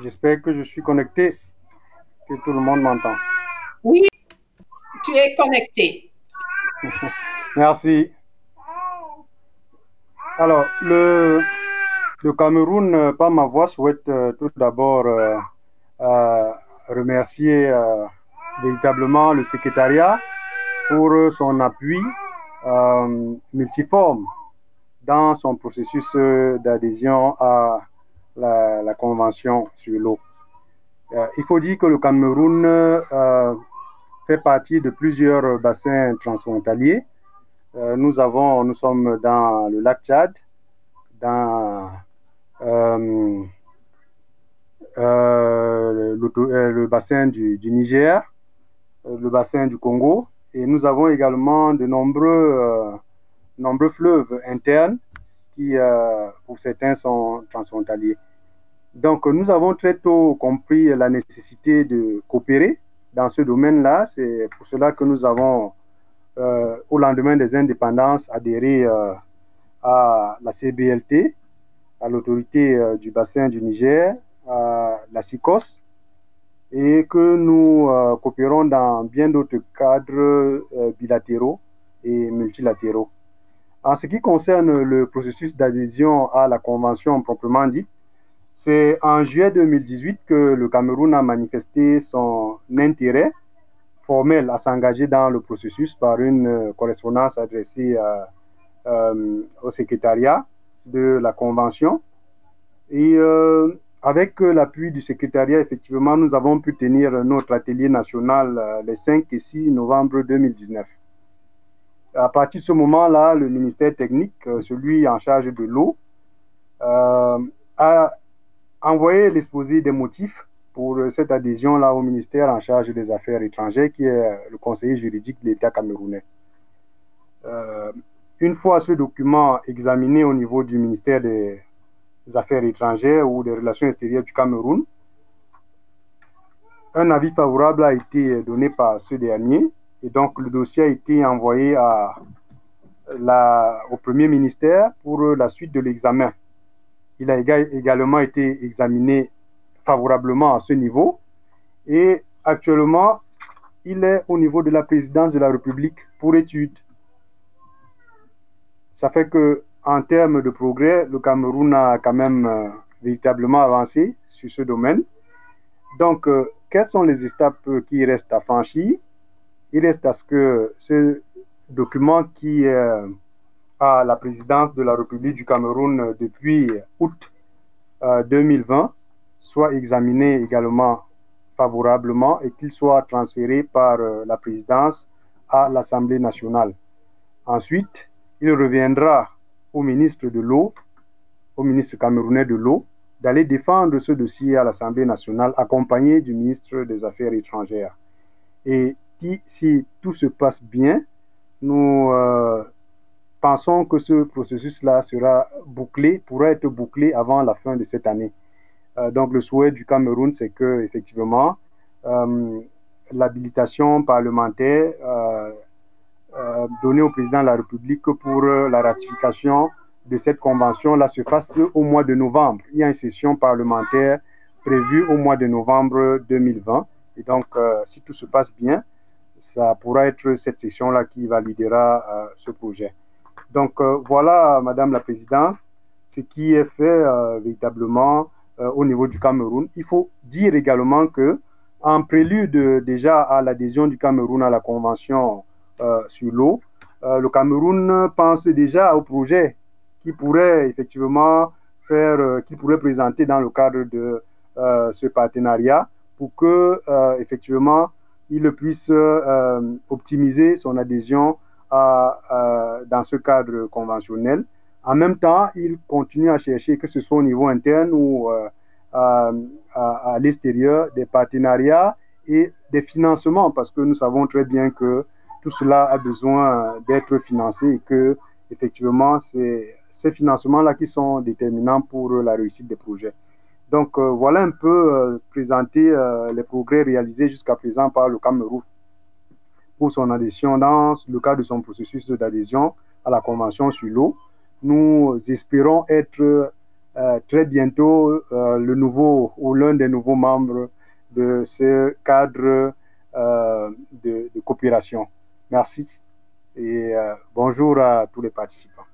J'espère que je suis connecté, que tout le monde m'entend. Oui, tu es connecté. Merci. Alors, le Cameroun, par ma voix, souhaite tout d'abord euh, remercier véritablement le secrétariat pour son appui multiforme dans son processus d'adhésion à la Convention sur l'eau. Il faut dire que le Cameroun fait partie de plusieurs bassins transfrontaliers. Nous sommes dans le lac Tchad, dans euh, le bassin du Niger, le bassin du Congo, et nous avons également de nombreux fleuves internes qui, pour certains, sont transfrontaliers. Donc, nous avons très tôt compris la nécessité de coopérer dans ce domaine-là. C'est pour cela que nous avons, au lendemain des indépendances, adhéré à la CBLT, à l'autorité du bassin du Niger, à la SICOS, et que nous coopérons dans bien d'autres cadres bilatéraux et multilatéraux. En ce qui concerne le processus d'adhésion à la Convention proprement dite, c'est en juillet 2018 que le Cameroun a manifesté son intérêt formel à s'engager dans le processus par une correspondance adressée au secrétariat de la Convention. Et avec l'appui du secrétariat, effectivement, nous avons pu tenir notre atelier national les 5 et 6 novembre 2019. À partir de ce moment-là, le ministère technique, celui en charge de l'eau, a envoyé l'exposé des motifs pour cette adhésion-là au ministère en charge des Affaires étrangères, qui est le conseiller juridique de l'État camerounais. Euh, une fois ce document examiné au niveau du ministère des Affaires étrangères ou des Relations extérieures du Cameroun, un avis favorable a été donné par ce dernier et donc le dossier a été envoyé au Premier ministère pour la suite de l'examen. Il a également été examiné favorablement à ce niveau et actuellement, il est au niveau de la présidence de la République pour étude. Ça fait que, en termes de progrès, le Cameroun a quand même véritablement avancé sur ce domaine. Donc, quelles sont les étapes qui restent à franchir? Il reste à ce que ce document qui est à la présidence de la République du Cameroun depuis août 2020 soit examiné également favorablement et qu'il soit transféré par la présidence à l'Assemblée nationale. Ensuite, il reviendra au ministre de l'eau, au ministre camerounais de l'eau, d'aller défendre ce dossier à l'Assemblée nationale accompagné du ministre des Affaires étrangères. Et si tout se passe bien, nous pensons que ce processus-là sera bouclé, pourra être bouclé avant la fin de cette année. Donc le souhait du Cameroun, c'est que effectivement l'habilitation parlementaire donnée au président de la République pour la ratification de cette convention-là se fasse au mois de novembre. Il y a une session parlementaire prévue au mois de novembre 2020. Et donc, si tout se passe bien, ça pourra être cette session-là qui validera ce projet. Donc, voilà, Madame la Présidente, ce qui est fait véritablement au niveau du Cameroun. Il faut dire également que, en prélude déjà à l'adhésion du Cameroun à la Convention sur l'eau, le Cameroun pense déjà au projet qui pourrait effectivement qui pourrait présenter dans le cadre de ce partenariat pour que effectivement il puisse optimiser son adhésion dans ce cadre conventionnel. En même temps, il continue à chercher, que ce soit au niveau interne ou à l'extérieur, des partenariats et des financements, parce que nous savons très bien que tout cela a besoin d'être financé et que, effectivement, c'est ces financements-là qui sont déterminants pour la réussite des projets. Donc, voilà un peu présenter les progrès réalisés jusqu'à présent par le Cameroun pour son adhésion dans le cadre de son processus d'adhésion à la Convention sur l'eau. Nous espérons être très bientôt le nouveau ou l'un des nouveaux membres de ce cadre de coopération. Merci et bonjour à tous les participants.